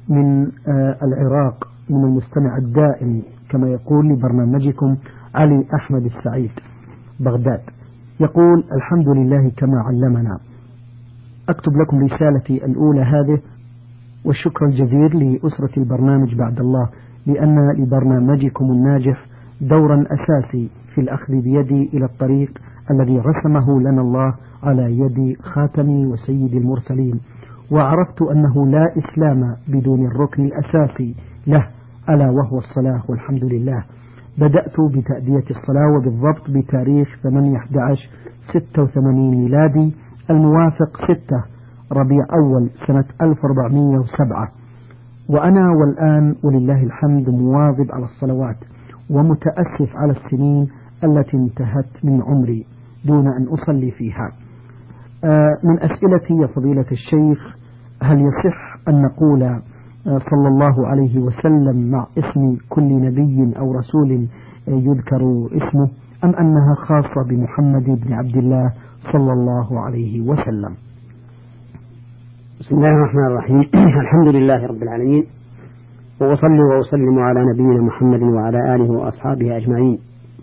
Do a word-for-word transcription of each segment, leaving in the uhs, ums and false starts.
من العراق من المستمع الدائم كما يقول لبرنامجكم علي أحمد السعيد بغداد، يقول: الحمد لله كما علمنا. أكتب لكم رسالتي الأولى هذه والشكر الجزيل لأسرة البرنامج بعد الله، لأن لبرنامجكم الناجح دورا أساسي في الأخذ بيدي إلى الطريق الذي رسمه لنا الله على يد خاتم وسيد المرسلين، وعرفت أنه لا إسلام بدون الركن الأساسي له ألا وهو الصلاة، والحمد لله. بدأت بتأدية الصلاة وبالضبط بتاريخ ثمانية أحد عشر ستة وثمانين ميلادي الموافق ستة ربيع أول سنة ألف وأربعمائة وسبعة، وأنا والآن ولله الحمد مواظب على الصلوات ومتأسف على السنين التي انتهت من عمري دون أن أصلي فيها. من أسئلتي يا فضيلة الشيخ: هل يصح أن نقول صلى الله عليه وسلم مع اسم كل نبي أو رسول يذكر اسمه، أم أنها خاصة بمحمد بن عبد الله صلى الله عليه وسلم؟ بسم الله الرحمن الرحيم. الحمد لله رب العالمين، وأصلي وأسلم على نبينا محمد وعلى آله وأصحابه أجمعين.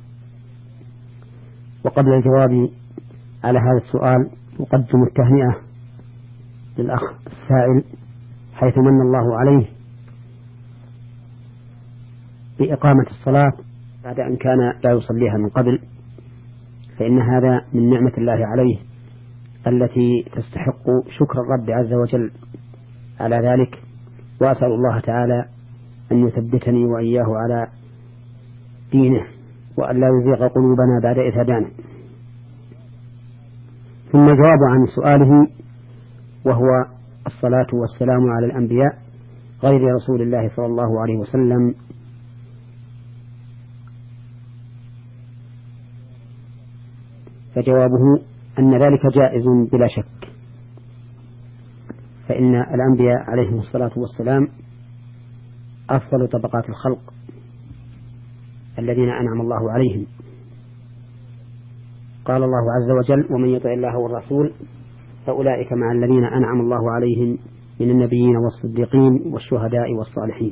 وقبل الجواب على هذا السؤال أقدم التهنئة للأخ السائل حيث من الله عليه بإقامة الصلاة بعد أن كان لا يصليها من قبل، فإن هذا من نعمة الله عليه التي تستحق شكر الرب عز وجل على ذلك، وأسأل الله تعالى أن يثبتني وإياه على دينه وأن لا يزيغ قلوبنا بعد إذ هدانا. ثم جواب عن سؤاله، وهو الصلاة والسلام على الأنبياء غير رسول الله صلى الله عليه وسلم. فجوابه أن ذلك جائز بلا شك، فإن الأنبياء عليهم الصلاة والسلام أفضل طبقات الخلق الذين أنعم الله عليهم. قال الله عز وجل: ومن يطع الله والرسول فأولئك مع الذين أنعم الله عليهم من النبيين والصديقين والشهداء والصالحين.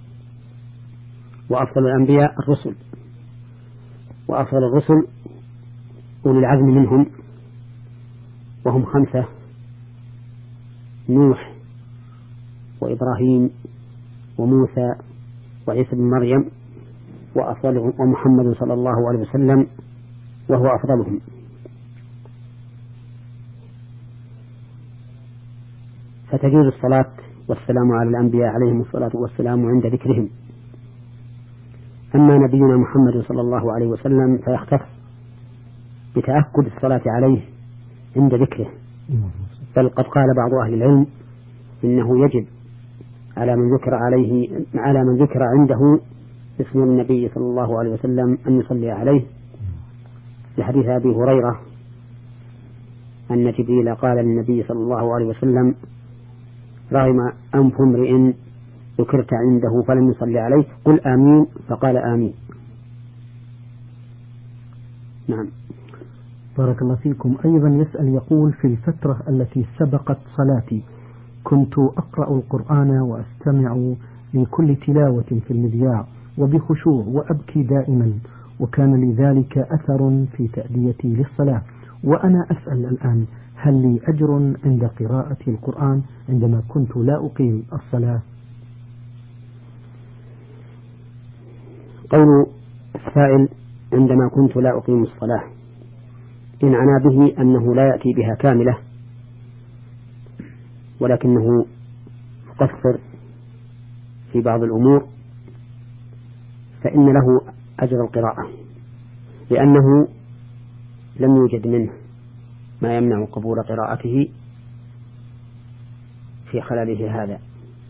وأفضل الأنبياء الرسل، وأفضل الرسل أولي العزم منهم، وهم خمسة: نوح وإبراهيم وموسى وعيسى بن مريم، وأفضلهم ومحمد صلى الله عليه وسلم وهو أفضلهم. فتجوز الصلاة والسلام على الأنبياء عليهم الصلاة والسلام عند ذكرهم. أما نبينا محمد صلى الله عليه وسلم فيختص بتأكد الصلاة عليه عند ذكره، بل قد قال بعض أهل العلم إنه يجب على من ذكر عليه على من ذكر عنده اسم النبي صلى الله عليه وسلم أن يصلي عليه، لحديث أبي هريرة أن جبريل قال للنبي صلى الله عليه وسلم: رغم أنف امرئ ذكرت عنده فلم يصلي عليه، قل آمين، فقال آمين. نعم. بارك الله فيكم. أيضا يسأل يقول: في الفترة التي سبقت صلاتي كنت أقرأ القرآن وأستمع لكل تلاوة في المذياع وبخشوع وأبكي دائما، وكان لذلك أثر في تأديتي للصلاة، وأنا أسأل الآن: هل لي أجر عند قراءة القرآن عندما كنت لا أقيم الصلاة؟ قول السائل عندما كنت لا أقيم الصلاة إن عنا به أنه لا يأتي بها كاملة، ولكنه يقصر في بعض الأمور، فإن له أجر القراءة، لأنه لم يوجد منه ما يمنع قبول قراءته في خلاله هذا.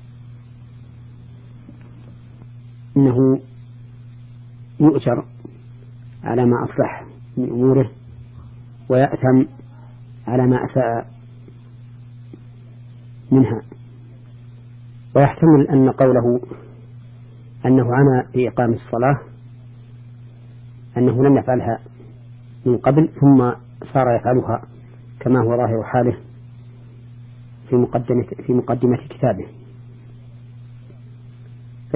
إنه يؤجر على ما أصلح من أموره ويأثم على ما أساء منها. ويحتمل أن قوله أنه عنا في إقام الصلاة أنه لم يفعلها من قبل ثم صار يفعلها كما هو ظاهر حاله في مقدمة, في مقدمة كتابه.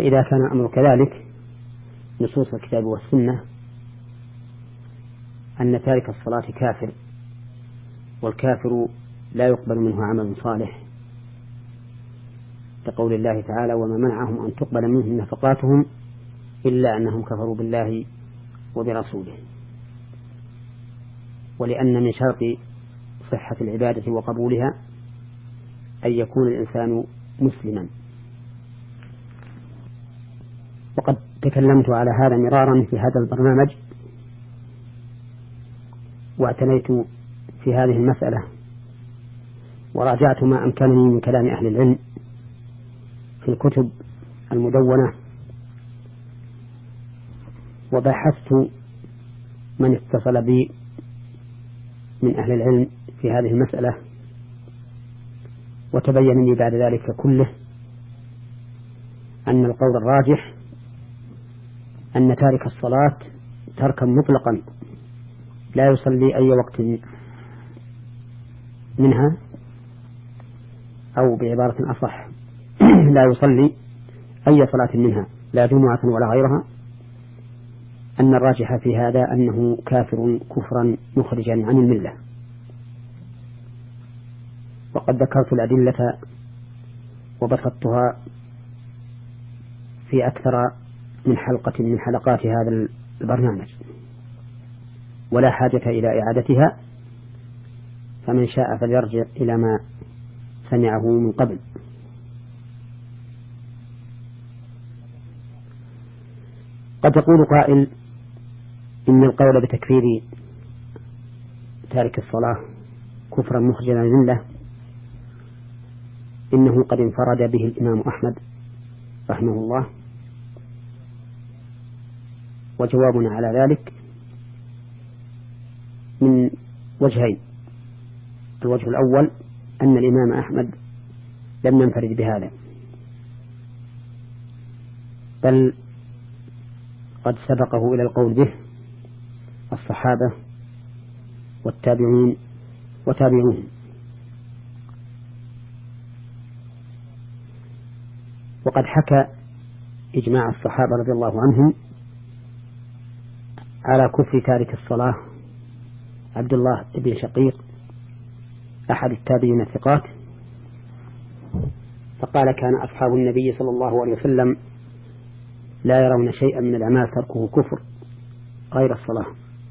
فإذا كان الأمر كذلك نصوص الكتاب والسنة أن تارك الصلاة كافر، والكافر لا يقبل منه عمل صالح، كقول الله تعالى: وما منعهم أن تقبل منهم نفقاتهم إلا أنهم كفروا بالله وبرسوله. ولأن من شرط صحة العبادة وقبولها أن يكون الإنسان مسلما. وقد تكلمت على هذا مرارا في هذا البرنامج، واعتنيت في هذه المسألة وراجعت ما أمكنني من كلام أهل العلم في الكتب المدونة، وبحثت من اتصل بي من أهل العلم في هذه المسألة، وتبين لي بعد ذلك كله أن القول الراجح أن تارك الصلاة تركا مطلقا لا يصلي أي وقت منها، أو بعبارة أصح لا يصلي أي صلاة منها لا جمعة ولا غيرها، أن الراجح في هذا أنه كافر كفرا مخرجا عن الملة. وقد ذكرت الأدلة وبسطتها في أكثر من حلقة من حلقات هذا البرنامج، ولا حاجة إلى إعادتها، فمن شاء فليرجع إلى ما سمعه من قبل. قد يقول قائل إن القول بتكفير تارك الصلاة كفرا مخرجا عن الملة إنه قد انفرد به الإمام أحمد رحمه الله. وجوابنا على ذلك من وجهين: الوجه الأول أن الإمام أحمد لم ينفرد بهذا، بل قد سبقه إلى القول به الصحابة والتابعين وتابعوهم. وقد حكى إجماع الصحابة رضي الله عنهم على كفر تارك الصلاة عبد الله بن شقيق أحد التابعين الثقات، فقال: كان أصحاب النبي صلى الله عليه وسلم لا يرون شيئا من الأعمال تركه كفر غير الصلاة،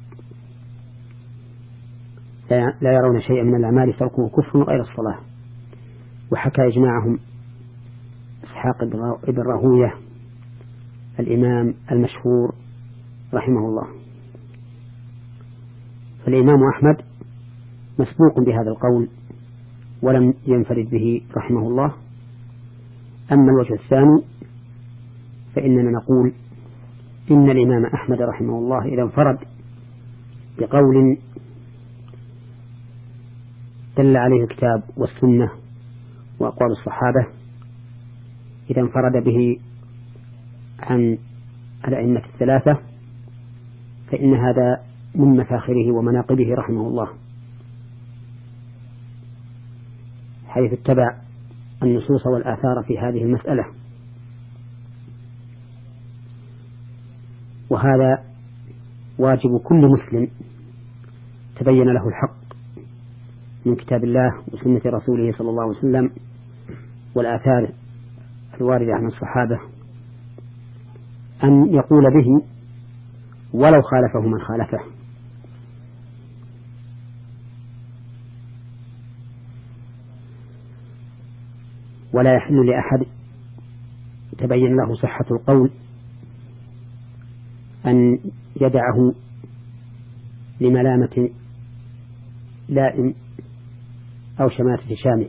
لا يرون شيئا من الأعمال تركه كفر غير الصلاة. وحكى إجماعهم إسحاق بن راهوية الإمام المشهور رحمه الله. فالإمام أحمد مسبوق بهذا القول ولم ينفرد به رحمه الله. أما الوجه الثاني فإننا نقول إن الإمام أحمد رحمه الله إذا انفرد بقول دل عليه الكتاب والسنة وأقوال الصحابة، إذا انفرد به عن الأئمة الثلاثة فإن هذا من مفاخره ومناقبه رحمه الله، حيث اتبع النصوص والآثار في هذه المسألة. وهذا واجب كل مسلم تبين له الحق من كتاب الله وسنة رسوله صلى الله عليه وسلم والآثار الواردة عن الصحابة أن يقول به ولو خالفه من خالفه. ولا يحل لأحد تبين له صحة القول أن يدعه لملامة لائم أو شماتة شامت،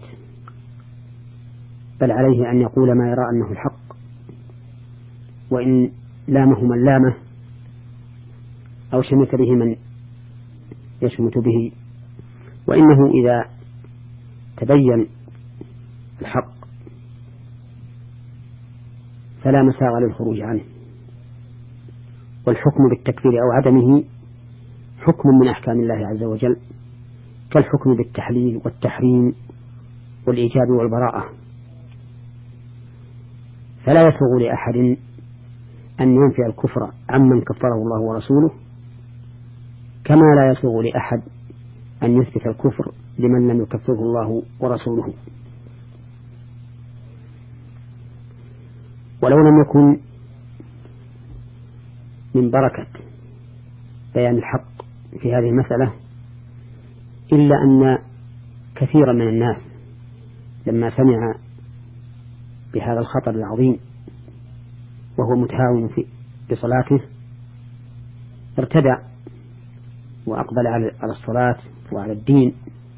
بل عليه أن يقول ما يرى أنه الحق، وإن لامه من لامه أو شمت به من يشمت به، وإنه إذا تبين الحق فلا مساغ للخروج عنه. والحكم بالتكفير أو عدمه حكم من أحكام الله عز وجل، كالحكم بالتحليل والتحريم والإيجاب والبراءة. فلا يسوغ لأحد أن ينفي الكفر عمن كفره الله ورسوله، كما لا يسوغ لأحد أن يثبت الكفر لمن لم يكفره الله ورسوله. ولو لم يكن من بركة بيان الحق في هذه المسألة إلا أن كثيرا من الناس لما سمع بهذا الخطر العظيم وهو متهاون في بصلاته ارتدع وأقبل على الصلاة وعلى الدين،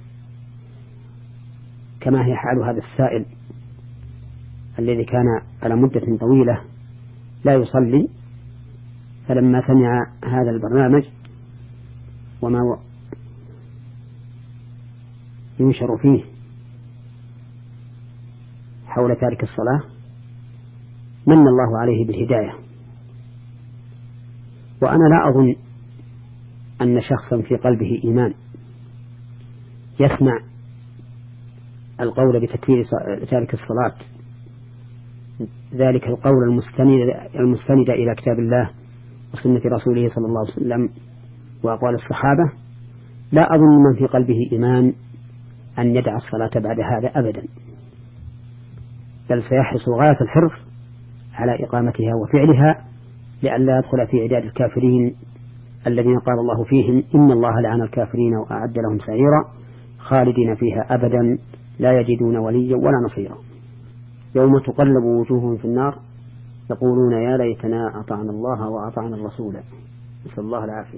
كما هي حال هذا السائل الذي كان على مدة طويلة لا يصلي، فلما سمع هذا البرنامج وما ينشر فيه حول تارك الصلاة من الله عليه بالهداية. وأنا لا أظن أن شخصا في قلبه إيمان يسمع القول بتكفير تارك الصلاة، ذلك القول المستند, المستند إلى كتاب الله وسنة رسوله صلى الله عليه وسلم وأقوال الصحابة، لا أظن من في قلبه إيمان أن يدع الصلاة بعد هذا أبدا، بل سيحرص غاية الحرص على إقامتها وفعلها لئلا يدخل في عداد الكافرين الذين قال الله فيهم إن الله لعن الكافرين وأعد لهم سعيرا خالدين فيها أبدا لا يجدون وليا ولا نصيرا. يوم تقلب وجوههم في النار يقولون يا ليتنا أطعنا الله وأطعنا الرسول، نسأل الله العافية.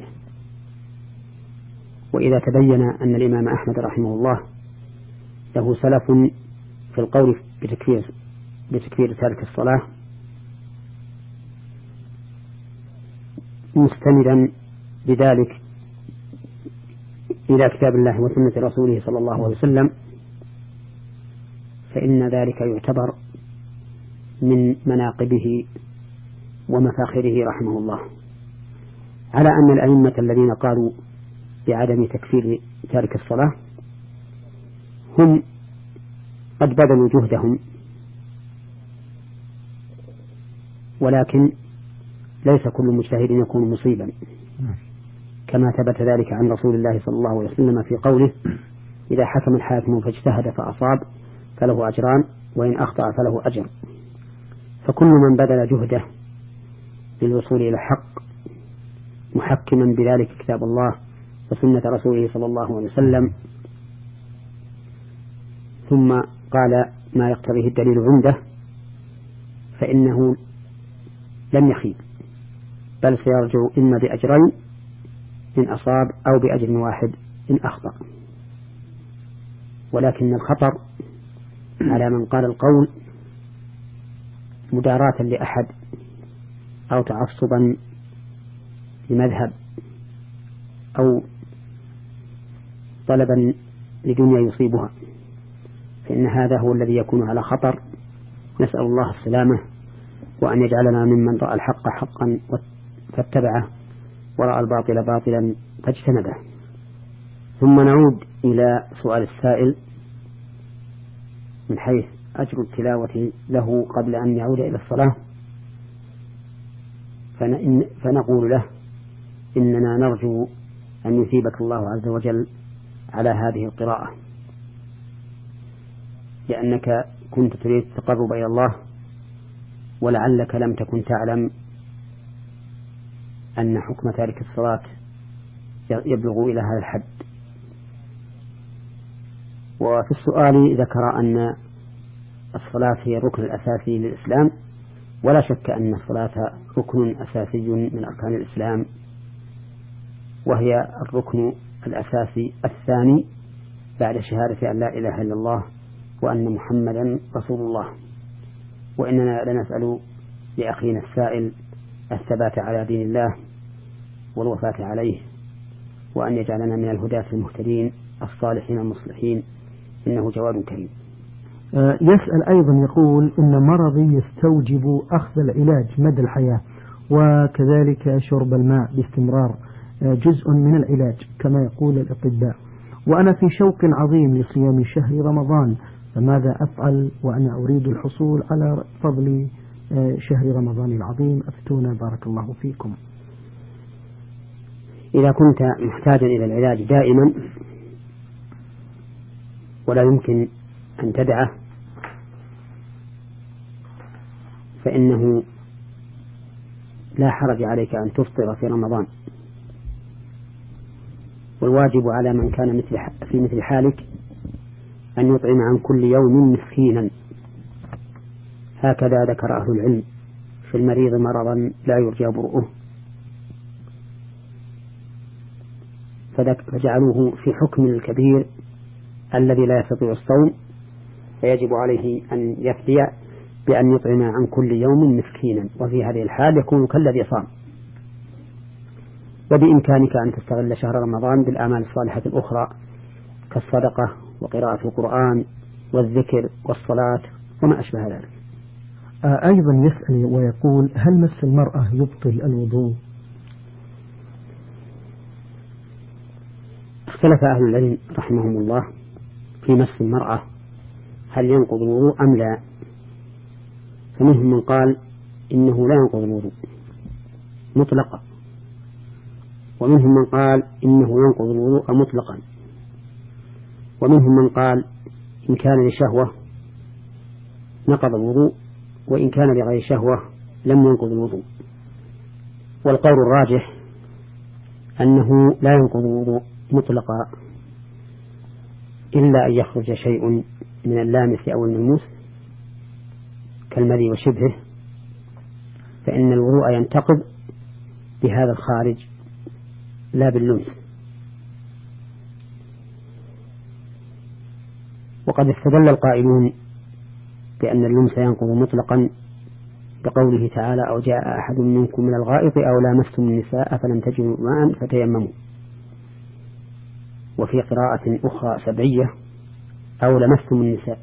وإذا تبين أن الإمام أحمد رحمه الله له سلف في القول بتكفير, بتكفير تارك الصلاة مستندا بذلك إلى كتاب الله وسنة رسوله صلى الله عليه وسلم، فإن ذلك يعتبر من مناقبه ومفاخره رحمه الله، على أن الأئمة الذين قالوا بعدم تكفير تارك الصلاة هم قد بذلوا جهدهم، ولكن ليس كل مجتهد يكون مصيبا، كما ثبت ذلك عن رسول الله صلى الله عليه وسلم في قوله إذا حكم الحاكم فاجتهد فأصاب فله أجران وإن أخطأ فله أجر. فكل من بذل جهده للوصول إلى الحق محكما بذلك كتاب الله وسنة رسوله صلى الله عليه وسلم ثم قال ما يقتضيه الدليل عنده فإنه لم يخيب، بل سيرجع إما بأجرين إن أصاب أو بأجر واحد إن أخطأ. ولكن الخطر على من قال القول مداراة لأحد أو تعصبا لمذهب أو طلبا لدنيا يصيبها، فإن هذا هو الذي يكون على خطر. نسأل الله السلامة وأن يجعلنا ممن رأى الحق حقا فاتبعه ورأى الباطل باطلا فاجتنبه. ثم نعود إلى سؤال السائل من حيث أجر التلاوة له قبل أن يعود إلى الصلاة، فنقول له إننا نرجو أن يثيبك الله عز وجل على هذه القراءة، لأنك كنت تريد التقرب إلى الله ولعلك لم تكن تعلم أن حكم تارك الصلاة يبلغ إلى هذا الحد. وفي السؤال ذكر أن الصلاة هي الركن الأساسي للإسلام، ولا شك أن الصلاة ركن أساسي من أركان الإسلام، وهي الركن الأساسي الثاني بعد شهادة أن لا إله إلا الله وأن محمدا رسول الله. وإننا لنسأل لأخينا السائل الثبات على دين الله والوفاة عليه، وأن يجعلنا من الهداة المهتدين الصالحين المصلحين، إنه جواد كريم. يسأل أيضا يقول إن مرضي يستوجب أخذ العلاج مدى الحياة، وكذلك شرب الماء باستمرار جزء من العلاج كما يقول الأطباء، وأنا في شوق عظيم لصيام شهر رمضان، فماذا أفعل وأنا أريد الحصول على فضل شهر رمضان العظيم؟ أفتونا بارك الله فيكم. إذا كنت محتاجا إلى العلاج دائما ولا يمكن أن تدعه فإنه لا حرج عليك أن تفطر في رمضان، والواجب على من كان مثل في مثل حالك أن يطعم عن كل يوم مسكينا، هكذا ذكر أهل العلم في المريض مرضا لا يرجى برؤه، فجعلوه في حكم الكبير الذي لا يستطيع الصوم، فيجب عليه أن يفدي بأن يطعم عن كل يوم مسكينا، وفي هذه الحال يكون كالذي صام. وبإمكانك أن تستغل شهر رمضان بالأعمال الصالحة الأخرى كالصدقة وقراءة القرآن والذكر والصلاة وما أشبه ذلك. أيضا يسأل ويقول: هل مس المرأة يبطل الوضوء؟ اختلف أهل العلم رحمهم الله في مس المرأة هل ينقض الوضوء أم لا، فمنهم من قال إنه لا ينقض الوضوء مطلقا، ومنهم من قال إنه ينقض الوضوء مطلقا، ومنهم من قال إن كان لشهوة نقض الوضوء، وإن كان لغير شهوة لم ينقض الوضوء. والقول الراجح أنه لا ينقض الوضوء مطلقا إلا أن يخرج شيء من اللامس أو الملموس كالمذي وشبهه، فإن الوضوء ينتقض بهذا الخارج لا باللمس. وقد استدل القائلون بأن اللمس ينقض مطلقا بقوله تعالى: أو جاء أحد منكم من الغائط أو لامستم النساء فلم تجدوا ماء فتيمموا. وفي قراءة أخرى سبعية: أو لمستم النساء،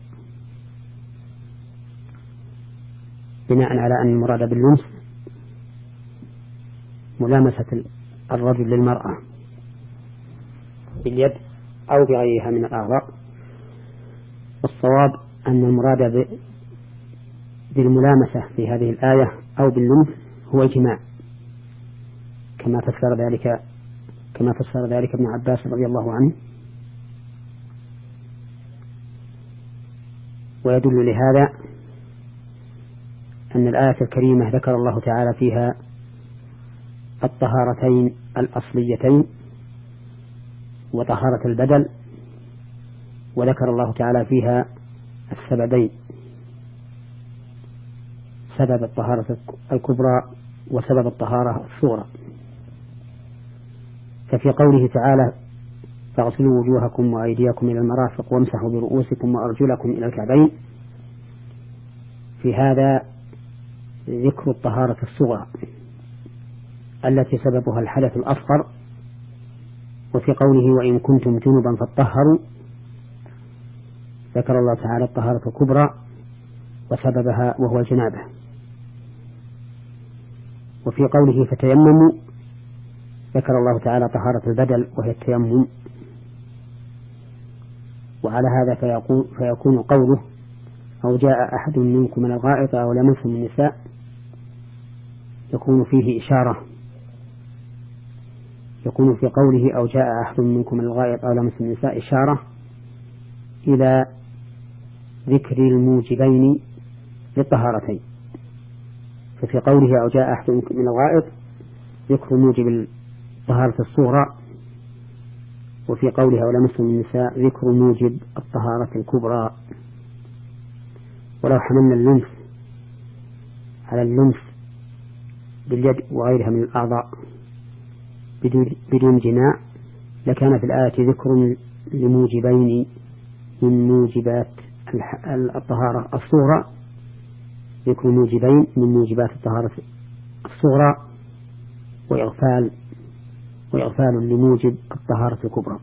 بناء على أن المراد باللمس ملامسة الرجل للمرأة باليد أو بغيرها من الأعضاء. والصواب أن المراد بالملامسة في هذه الآية أو باللمس هو الجماع، كما فسر ذلك كما فسر ذلك ابن عباس رضي الله عنه. ويدل لهذا أن الآية الكريمة ذكر الله تعالى فيها الطهارتين الأصليتين وطهارة البدل، وذكر الله تعالى فيها السببين: سبب الطهارة الكبرى وسبب الطهارة الصغرى. ففي قوله تعالى: فاغسلوا وجوهكم وأيديكم إلى المرافق وامسحوا برؤوسكم وأرجلكم إلى الكعبين، في هذا ذكر الطهارة الصغرى التي سببها الحدث الأصغر. وفي قوله: وإن كنتم جنبا فاطهروا، ذكر الله تعالى الطهارة الكبرى وسببها وهو الجنابة. وفي قوله: فتيمموا، ذكر الله تعالى طهارة البدل وهي التيمم. وعلى هذا فيقول فيكون قوله: أو جاء أحد منكم من الغائط أو لمستم النساء، يكون فيه إشارة يكون في قوله أو جاء أحد منكم من الغائط أو لمستم النساء إشارة إلى ذكر الموجبين للطهارتين. ففي قوله أو جاء أحد منكم من الغائط ذكر موجب الطهارة الصغرى، وفي قوله أو لمستم النساء ذكر موجب الطهارة الكبرى. ولو حملنا اللمس على اللمس باليد وغيرها من الأعضاء بدون جماع لكان في الآية ذكر لموجبين من موجبات الطهارة الصغرى، ذكر موجبين من موجبات الطهارة الصغرى وإغفال وإغفال لموجب الطهارة الكبرى.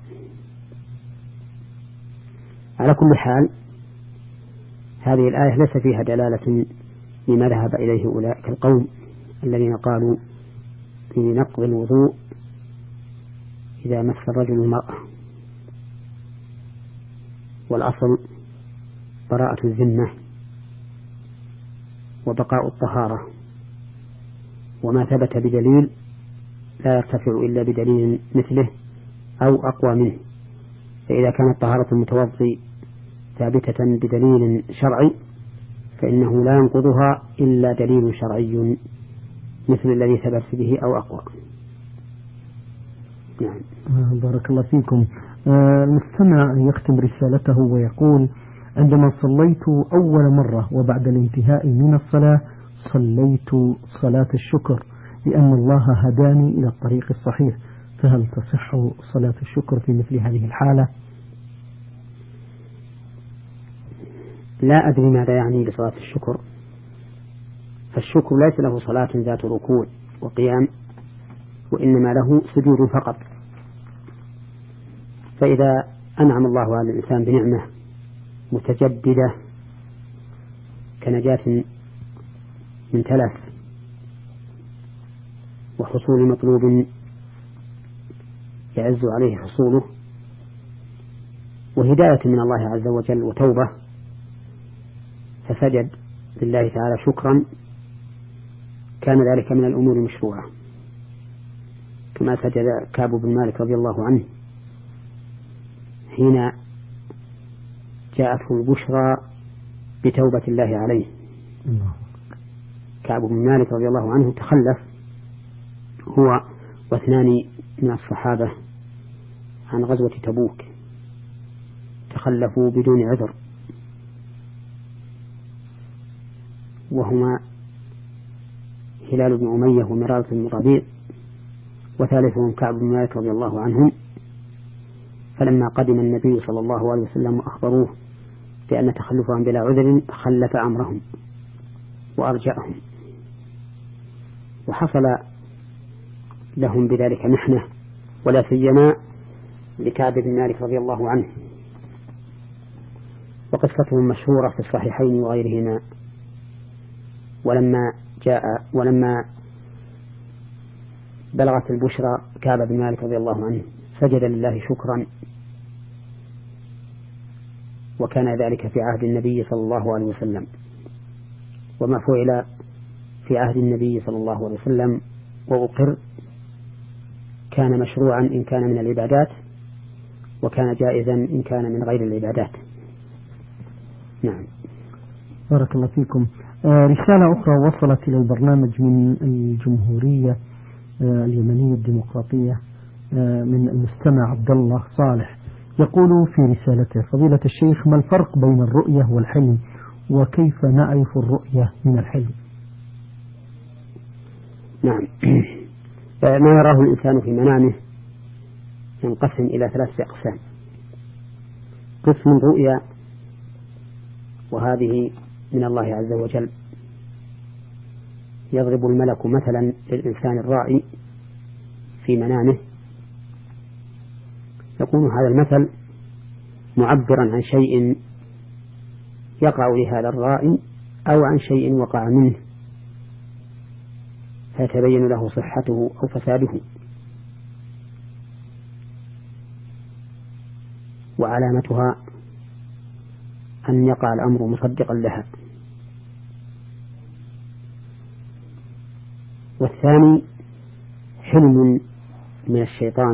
على كل حال هذه الآية ليس فيها دلالة لما ذهب إليه أولئك القوم الذين قالوا في نقض الوضوء إذا مس الرجل المرأة، والأصل براءة الذمة، وبقاء الطهارة، وما ثبت بدليل لا يرتفع إلا بدليل مثله أو أقوى منه. فإذا كانت طهارة المتوضي ثابتة بدليل شرعي فإنه لا ينقضها إلا دليل شرعي مثل الذي ثبت به أو أقوى. نعم. بارك الله فيكم. المستمع يختم رسالته ويقول: عندما صليت أول مرة وبعد الانتهاء من الصلاة صليت صلاة الشكر لأن الله هداني إلى الطريق الصحيح، فهل تصح صلاة الشكر في مثل هذه الحالة؟ لا أدري ماذا يعني بصلاة الشكر، فالشكر ليس له صلاة ذات ركوع وقيام، وإنما له سجود فقط. فإذا أنعم الله على الإنسان بنعمة متجددة كنجاة من تلف وحصول مطلوب يعز عليه حصوله وهداية من الله عز وجل وتوبة، فسجد لله تعالى شكرا، كان ذلك من الأمور المشروعة، كما سجد كعب بن مالك رضي الله عنه حين جاءته البشرى بتوبة الله عليه. كعب بن مالك رضي الله عنه تخلف هو واثنان من الصحابة عن غزوة تبوك، تخلفوا بدون عذر، وهما هلال بن أمية ومرارة بن ربيع، وثالثهم كعب بن مالك رضي الله عنهم. فلما قدم النبي صلى الله عليه وسلم وأخبروه بأن تخلفهم بلا عذر خلف أمرهم وأرجعهم، وحصل لهم بذلك محنة، ولا سيما لكعب بن مالك رضي الله عنه، وقصتهم مشهورة في الصحيحين وغيرهما. ولما جاء ولما بلغت البشرى كعب بن مالك رضي الله عنه سجد لله شكرا، وكان ذلك في عهد النبي صلى الله عليه وسلم. وما فعل في عهد النبي صلى الله عليه وسلم وأقر كان مشروعا إن كان من العبادات، وكان جائزا إن كان من غير العبادات. نعم. بارك الله فيكم. آه رسالة أخرى وصلت إلى البرنامج من الجمهورية آه اليمنية الديمقراطية آه من المستمع عبد الله صالح، يقول في رسالته: فضيلة الشيخ، ما الفرق بين الرؤية والحلم، وكيف نعرف الرؤية من الحلم؟ نعم. ما يراه الإنسان في منامه ينقسم إلى ثلاثة أقسام. قسم الرؤيا، وهذه من الله عز وجل، يضرب الملك مثلا للإنسان الرائي في منامه، يكون هذا المثل معبرا عن شيء يقع لهذا الرائي أو عن شيء وقع منه فيتبين له صحته أو فساده، وعلامتها أن يقع الأمر مصدقا لها. والثاني حلم من الشيطان،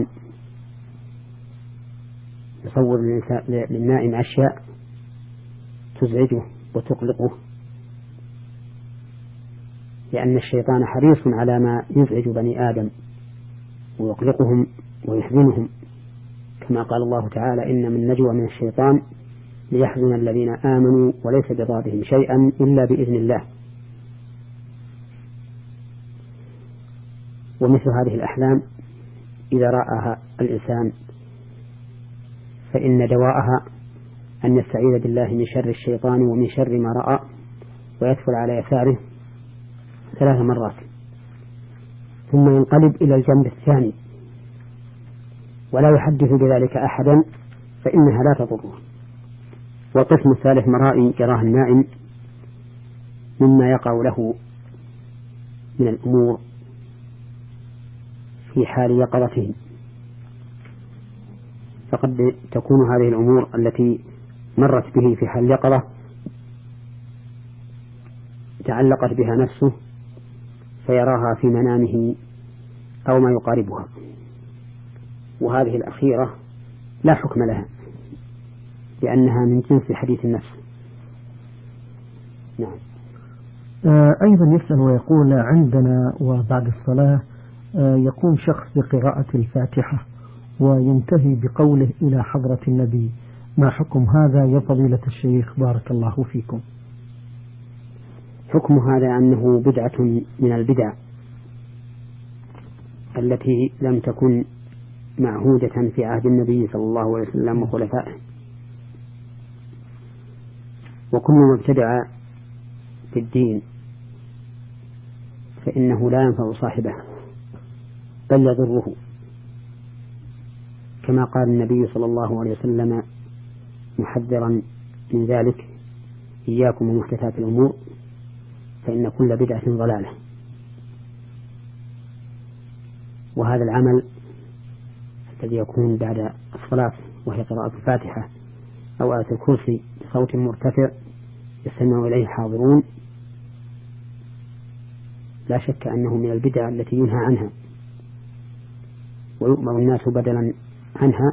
يصور للنائم أشياء تزعجه وتقلقه، لأن الشيطان حريص على ما يزعج بني آدم ويقلقهم ويحزنهم، كما قال الله تعالى: إن من نجوى من الشيطان ليحزن الذين آمنوا وليس بضارهم شيئا إلا بإذن الله. ومثل هذه الأحلام إذا رآها الإنسان فإن دواءها أن يستعيذ بالله من شر الشيطان ومن شر ما رأى، ويدخل على يساره ثلاث مرات، ثم ينقلب إلى الجنب الثاني ولا يحدث بذلك أحدا فإنها لا تضره. والقسم الثالث مرائي يراه النائم مما يقع له من الأمور في حال يقظته، فقد تكون هذه الأمور التي مرت به في حال يقظة تعلقت بها نفسه فيراها في منامه أو ما يقاربها، وهذه الأخيرة لا حكم لها لأنها من جنس حديث النفس. نعم. آه أيضا يسأل ويقول عندنا وبعد الصلاة آه يقوم شخص بقراءة الفاتحة وينتهي بقوله إلى حضرة النبي، ما حكم هذا يا فضيلة الشيخ بارك الله فيكم؟ حكم هذا أنه بدعة من البدع التي لم تكن معهودة في عهد النبي صلى الله عليه وسلم وخلفائه، وكل ما ابتدع في الدين فإنه لا ينفع صاحبه بل يضره، كما قال النبي صلى الله عليه وسلم محذرا من ذلك: إياكم ومحدثات الأمور فإن كل بدعة ضلالة. وهذا العمل الذي يكون بعد الصلاة وهي قراءة الفاتحة أو آية الكرسي بصوت مرتفع يستمع إليه حاضرون لا شك أنه من البدع التي ينهى عنها، ويؤمر الناس بدلا عنها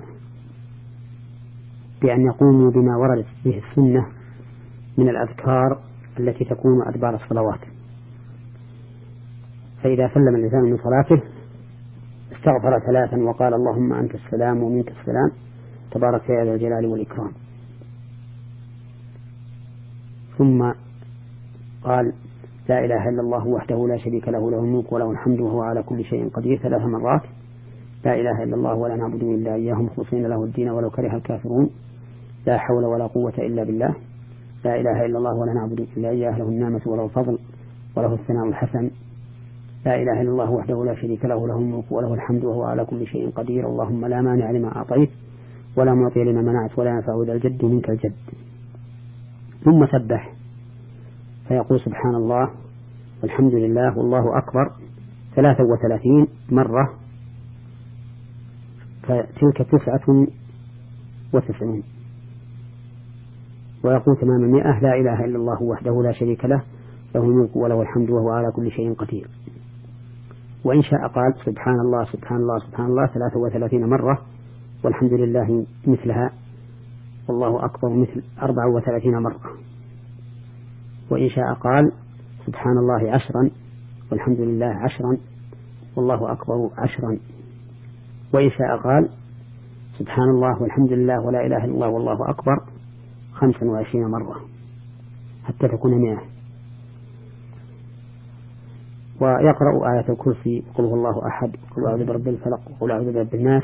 بأن يقوموا بما وردت فيه السنة من الأذكار التي تكون أدبار الصلوات. فإذا سلم الإنسان من صلاته استغفر ثلاثا وقال: اللهم أنت السلام ومنك السلام تبارك يا ذا الجلال والإكرام، ثم قال: لا إله إلا الله وحده لا شريك له له الملك وله الحمد وهو على كل شيء قدير ثلاث مرات. لا إله إلا الله ولا نعبد إلا إياه مخلصين له الدين ولو كره الكافرون. لا حول ولا قوة إلا بالله. لا إله إلا الله ولا نعبد إلا إياه له النعمة وله الفضل وله الثناء الحسن. لا إله إلا الله وحده لا شريك له له الملك وله الحمد وهو على كل شيء قدير. اللهم لا مانع لما أعطيت ولا معطي لما منعت ولا ينفع ذا الجد منك الجد. ثم سبح فيقول: سبحان الله والحمد لله والله أكبر ثلاثة وثلاثين مرة، فتلك تسعة وتسعون. ويقول تمام المئة: لا إله إلا الله وحده لا شريك له له الملك وله الحمد وهو على كل شيء قدير. وإن شاء قال: سبحان الله سبحان الله سبحان الله ثلاثة وثلاثين مرة، والحمد لله مثلها، والله أكبر مثل أربع وثلاثين مرة. وإن شاء قال: سبحان الله عشرا والحمد لله عشرا والله أكبر عشرا. وإن شاء قال: سبحان الله والحمد لله ولا إله إلا الله والله أكبر خمسا وعشرين مرة حتى تكون مئة. ويقرأ آية الكرسي: قل هو الله أحد، قل أعوذ برب الفلق، قل أعوذ برب الناس.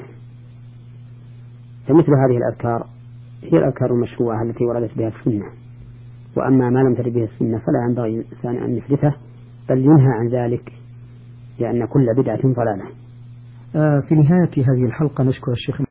فمثل هذه الأذكار هي الأذكار المشروعة التي وردت بها السنة، وأما ما لم ترد به السنة فلا ينبغي الإنسان أن يحدثه بل ينهى عن ذلك، لأن كل بدعة ضلالة. في نهاية هذه الحلقة نشكر الشيخ